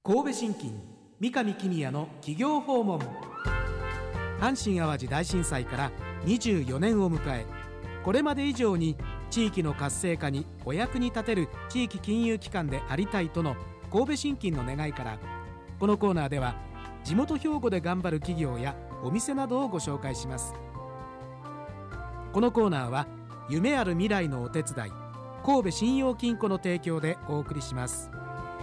神戸信金三上公也の企業訪問。阪神・淡路大震災から24年を迎え、これまで以上に地域の活性化にお役に立てる地域金融機関でありたいとの神戸信金の願いから、このコーナーでは地元兵庫で頑張る企業やお店などをご紹介します。このコーナーは夢ある未来のお手伝い、神戸信用金庫の提供でお送りします。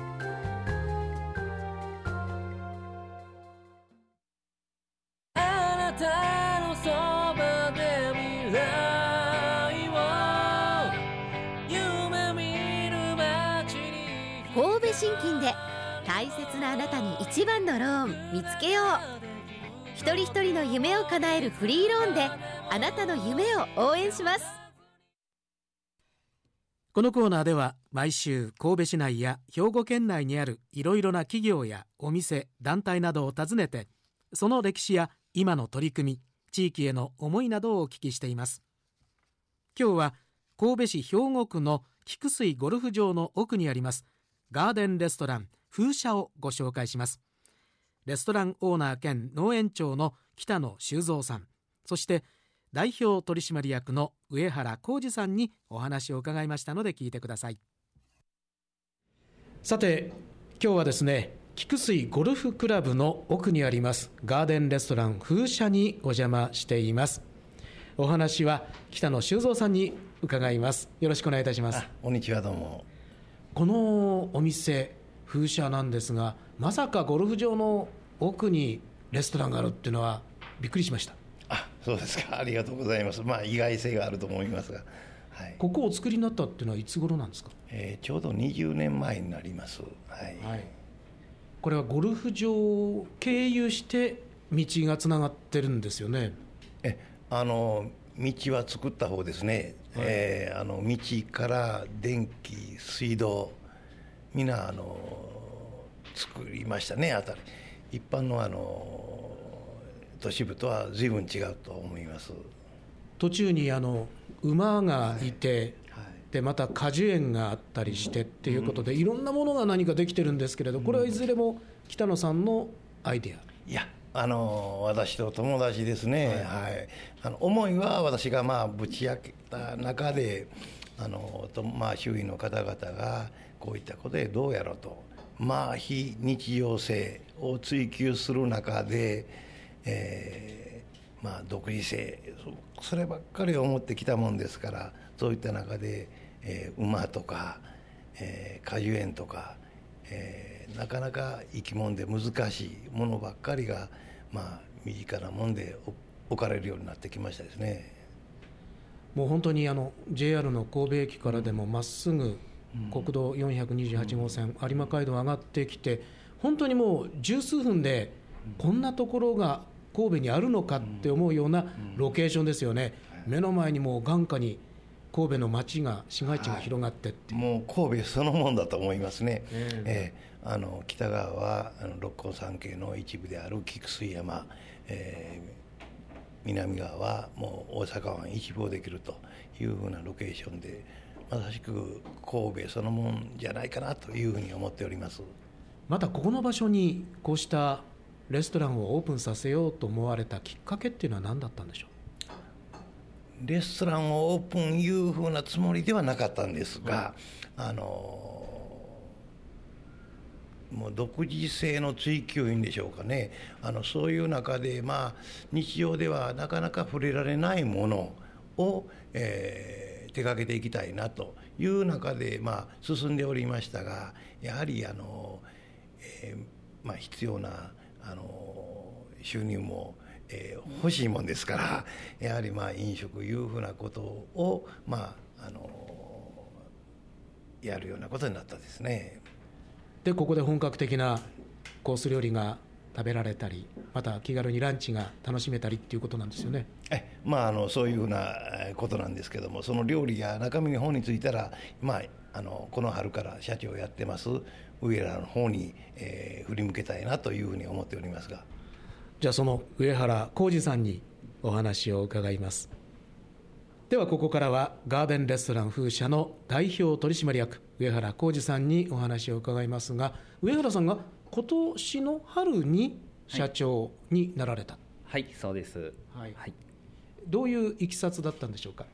あなたのそばで未来を夢見る街に。 神戸信金で大切なあなたに一番のローン見つけよう。一人一人の夢を叶えるフリーローンであなたの夢を応援します。 このコーナーでは毎週神戸市内や兵庫県内にあるいろいろな企業やお店、団体などを訪ねて、その歴史や今の取り組み、地域への思いなどをお聞きしています。今日は神戸市兵庫区の菊水ゴルフ場の奥にありますガーデンレストラン風車をご紹介します。レストランオーナー兼農園長の北野修造さん、そして代表取締役の上原浩二さんにお話を伺いましたので聞いてください。さて、今日はですね、菊水ゴルフクラブの奥にありますガーデンレストラン風車にお邪魔しています。お話は北野修造さんに伺います。よろしくお願いいたします。 こんにちは、どうも。 このお店風車なんですが、まさかゴルフ場の奥にレストランがあるっていうのはびっくりしました。 そうですか、ありがとうございます。意外性があると思いますが、はい、 ここをお作りになったっていうのはいつ頃なんですか？ ちょうど20年前になります。はいはい、 これはゴルフ場を経由して道がつながってるんですよね。 道は作った方ですね。道から電気、水道みんな作りましたね。一般の都市部とは随分違うと思います。 途中に馬がいて、でまた果樹園があったりしてっていうことで、いろんなものが何かできてるんですけれど、これはいずれも北野さんのアイデア？ いや、私と友達ですね。思いは私がぶち開けた中で周囲の方々がこういったことでどうやろうと、非日常性を追求する中で、独自性、そればっかり思ってきたもんですから、そういった中で、馬とか、果樹園とか、なかなか生き物で難しいものばっかりが、身近なもんで置かれるようになってきましたですね。 もう本当にJR の神戸駅からでもまっすぐ国道428号線、有馬街道上がってきて、本当にもう十数分でこんなところが神戸にあるのかって思うようなロケーションですよね。目の前にもう眼下に神戸の街が、市街地が広がってっていう、 もう神戸そのもんだと思いますね。北側は六甲山系の一部である菊水山、南側はもう大阪湾一望できるというふうなロケーションで、まさしく神戸そのもんじゃないかなというふうに思っております。 またここの場所にこうしたレストランをオープンさせようと思われたきっかけっていうのは何だったんでしょう？ レストランをオープンいうふうなつもりではなかったんですが、もう独自性の追求いいんでしょうかね。そういう中で、日常ではなかなか触れられないものを、手掛けていきたいなという中で、進んでおりましたが、やはり必要な収入も、欲しいもんですから、やはり飲食いうふうなことをやるようなことになったですね。 でここで本格的なコース料理が食べられたり、また気軽にランチが楽しめたりっていうことなんですよね。 そういうふうなことなんですけども、その料理や中身の方についたら、この春から社長をやってます上原の方に、振り向けたいなというふうに思っておりますが。 じゃあその上原浩二さんにお話を伺います。ではここからはガーデンレストラン風車の代表取締役上原浩二さんにお話を伺いますが、上原さんが今年の春に社長になられた。 はい、そうです。 はいはい、どういういきさつだったんでしょうか。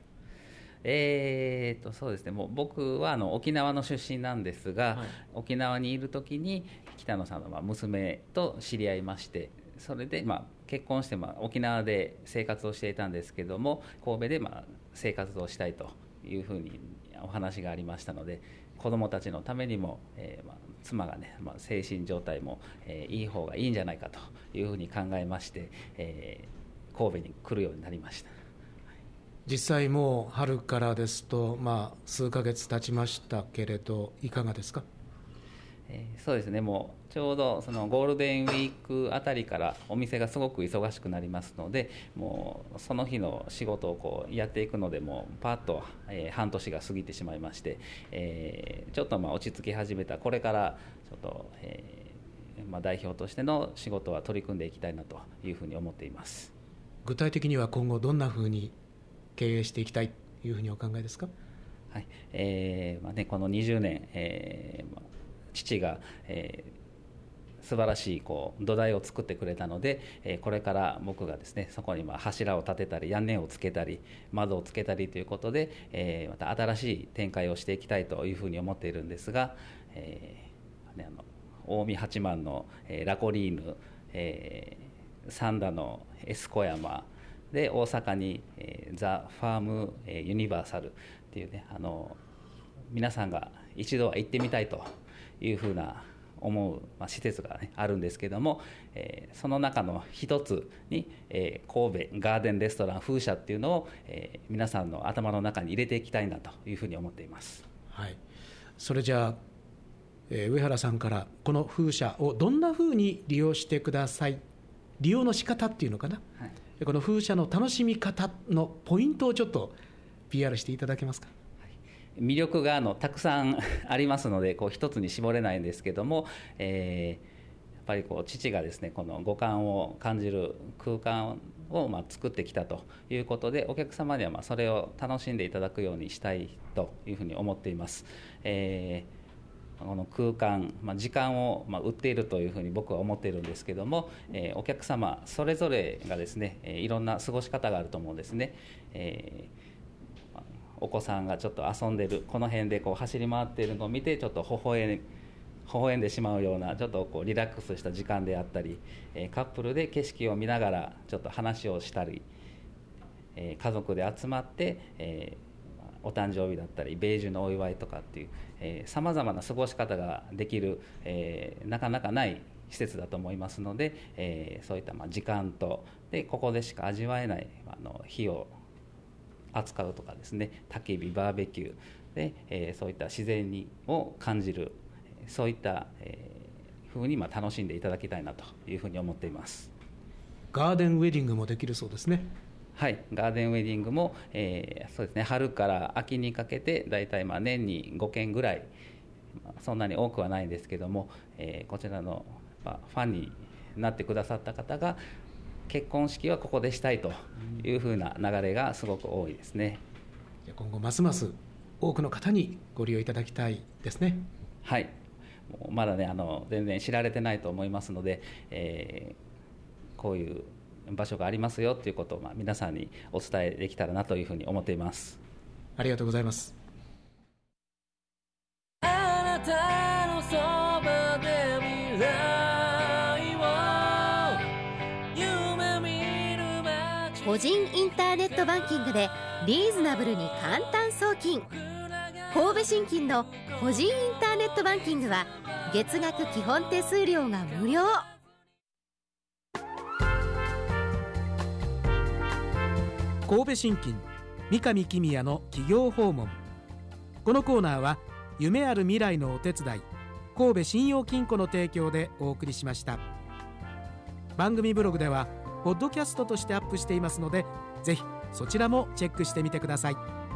そうですね、もう僕は沖縄の出身なんですが、はい、沖縄にいる時に北野さんの娘と知り合いまして、それで結婚して沖縄で生活をしていたんですけども、神戸で生活をしたいというふうにお話がありましたので、子どもたちのためにも、妻がね、精神状態も、いい方がいいんじゃないかというふうに考えまして、神戸に来るようになりました。 実際もう春からですと、数ヶ月経ちましたけれど、いかがですか。 そうですね、もうちょうどそのゴールデンウィークあたりからお店がすごく忙しくなりますので、もうその日の仕事をやっていくので、もうパッと、半年が過ぎてしまいまして、ちょっと落ち着き始めたこれからちょっと、代表としての仕事は取り組んでいきたいなというふうに思っています。 具体的には今後どんなふうに経営していきたいというふうにお考えですか。 はい、この20年、父が、素晴らしい土台を作ってくれたので、これから僕がですね、そこに柱を立てたり屋根をつけたり窓をつけたりということで、また新しい展開をしていきたいというふうに思っているんですが、近江八幡の、ラコリーヌ、三田のエスコ山で、大阪に、ザ・ファーム、ユニバーサルっていうね、皆さんが一度は行ってみたいというふうな思う、施設が、あるんですけども、その中の一つに、神戸ガーデンレストラン風車っていうのを、皆さんの頭の中に入れていきたいなというふうに思っています。 はい、それじゃあ、上原さんからこの風車をどんなふうに利用してください、利用の仕方っていうのかな、はい、この風車の楽しみ方のポイントをちょっと PR していただけますか。 魅力がたくさんありますので、一つに絞れないんですけども、やっぱり父がですね、この五感を感じる空間を作ってきたということで、お客様にはそれを楽しんでいただくようにしたいというふうに思っています。この空間、時間を売っているというふうに僕は思っているんですけども、お客様それぞれがですね、いろんな過ごし方があると思うんですね。お子さんがちょっと遊んでるこの辺で走り回っているのを見て、ちょっと微笑んでしまうような、ちょっとリラックスした時間であったり、カップルで景色を見ながらちょっと話をしたり、家族で集まって、お誕生日だったり米寿のお祝いとかっていうさまざまな過ごし方ができる、なかなかない施設だと思いますので、そういった時間とでここでしか味わえない火を扱うとかですね、焚き火バーベキューで、そういった自然を感じる、そういった風に楽しんでいただきたいなというふうに思っています。 ガーデンウェディングもできるそうですね。 はい、ガーデンウェディングも、そうですね、春から秋にかけてだいたい年に5件ぐらい、そんなに多くはないんですけども、こちらのファンになってくださった方が結婚式はここでしたいというふうな流れがすごく多いですね。 今後ますます多くの方にご利用いただきたいですね。 はい、まだね全然知られてないと思いますので、こういう場所がありますよということを皆さんにお伝えできたらなというふうに思っています。 ありがとうございます。 あなたのそばで未来を夢見る街、 個人インターネットバンキングでリーズナブルに簡単送金。神戸信金の個人インターネットバンキングは月額基本手数料が無料。 神戸信金三上公也の企業訪問。このコーナーは夢ある未来のお手伝い、神戸信用金庫の提供でお送りしました。番組ブログではポッドキャストとしてアップしていますので、ぜひそちらもチェックしてみてください。